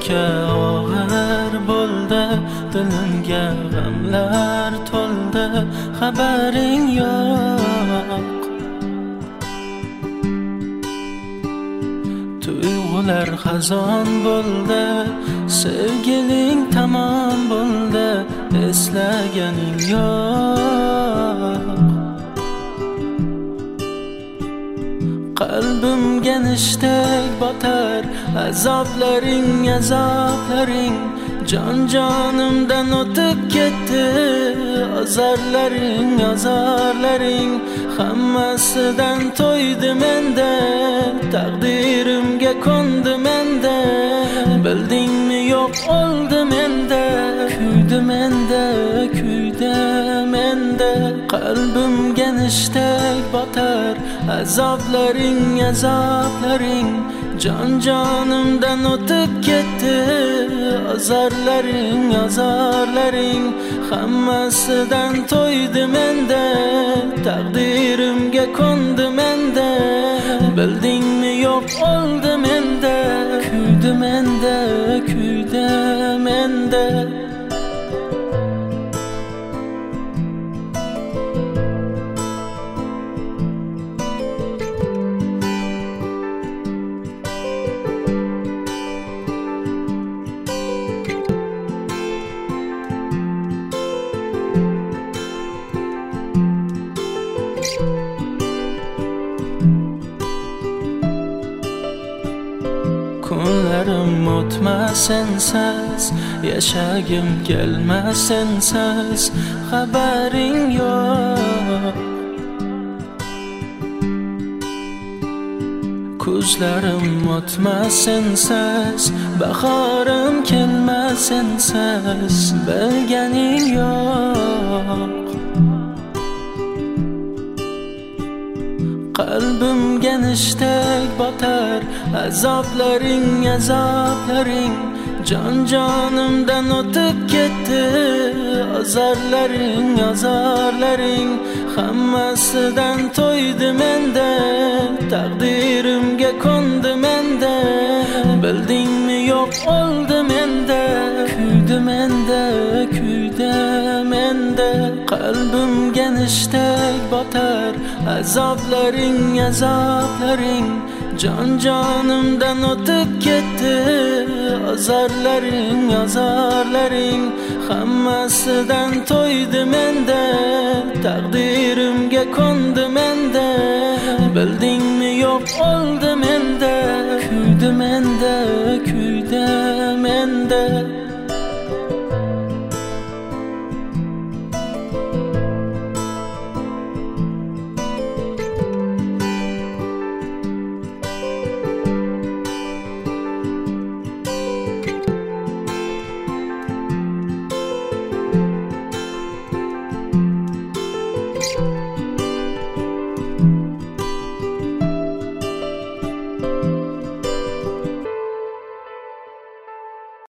ko'kka og'ir bo'ldi, dilimga g'amlar to'ldi, xabaring yo'q. Tuyg'ular xazon bo'ldi, sevgiling tamom bo'ldi, eslaganing yo'q. Qalbimga nishtak botar, azoblaring, azoblaring, jonimdan o'tib ketdi, azorlaring, azorlaring, hammasidan to'ydi menda, taqdirimga ko'ndi menda, bildingmi yo'q oldi menda, kuydi menda, kuydi menda. Qalbimga nishtak botar, azoblaring, azoblaring, jonimdan o'tib ketdi, azorlaring, azorlaring, hammasidan to'ydi menda, taqdirimga ko'ndi menda, bildingmi yo'q oldi menda, kuydi menda, kuydi menda. Kunlarim o'tmas sensiz, yashagim kelmas sensiz, xabaring yo'q. Kuzlarim o'tmas sensiz, bahorim kelmas sensiz, bilganing yo'q. Qalbimga nishtak botar, azoblaring, azoblaring, jonimdan o'tib ketdi, azorlaring, azorlaring, hammasidan to'ydi menda, taqdirimga ko'ndi menda, bildingmi yo'q oldi menda, kuydi menda, kuydi menda. Qalbimga nishtak botar, azoblaring, azoblaring, jonimdan o'tib ketdi, azorlaring, azorlaring, hammasidan to'ydi menda, taqdirimga ko'ndi menda, bildingmi yo'q oldi menda, kuydi menda, kuydi menda.